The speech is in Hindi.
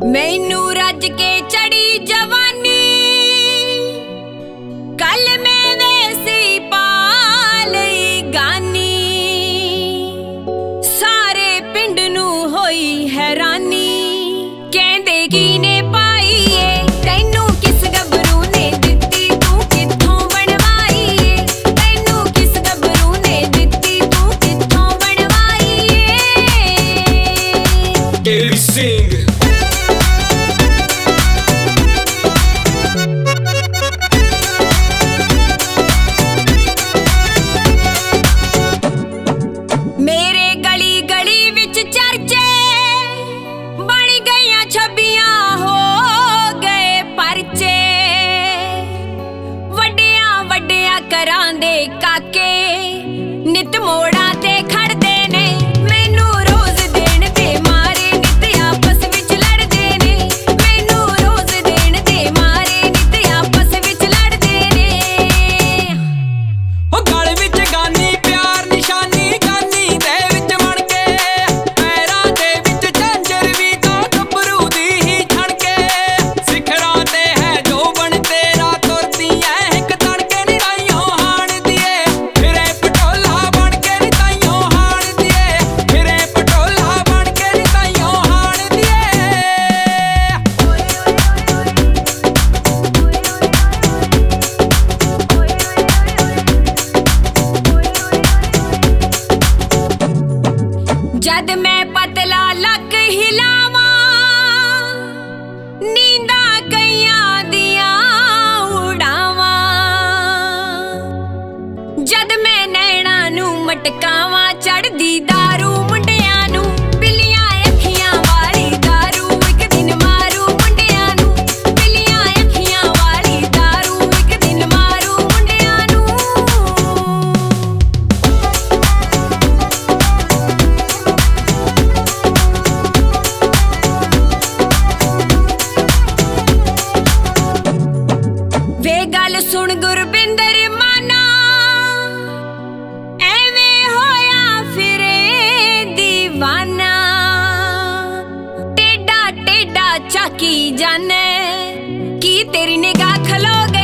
मैनू रज के चढ़ी जवानी कल मैं वैसी पालई गानी सारे पिंड नू होई हैरानी कहंदे की ने पाई है तैनू किस गबरू ने दित्ती तू कित्थों बनवाई है तैनू किस गबरू ने दित्ती तू कित्थों बनवाई है सिंह मेरे गली गली विच चर्चे बन गईयां छबियां हो गए परचे वड्डियां वड्डियां करां दे काके नित मोड़ा ते खड़दे ने मैनू रोज देण ते मारे नित आपस विच लड़दे ने मैनू रोज देण ते मारे नित आपस विच लड़दे ने ओ गल विच गानी प्यार निशानी जद मैं पतला लक हिलावा नींदा कईयां दियां उड़ावा जद मैं नैना नू मटकावा चढ़दी दारू मुंडियां नू पिलियां अखियां वाली दारू एक दिन मारू मुंडियां नू पिलियां अखियां वाली दारू एक दिन मारू मुंडियां नू वे गल सुन गुरबिंदर माना एवें होया फिरे दीवाना टेढ़ा टेढ़ा चाकी जाने की तेरी निगाह खलो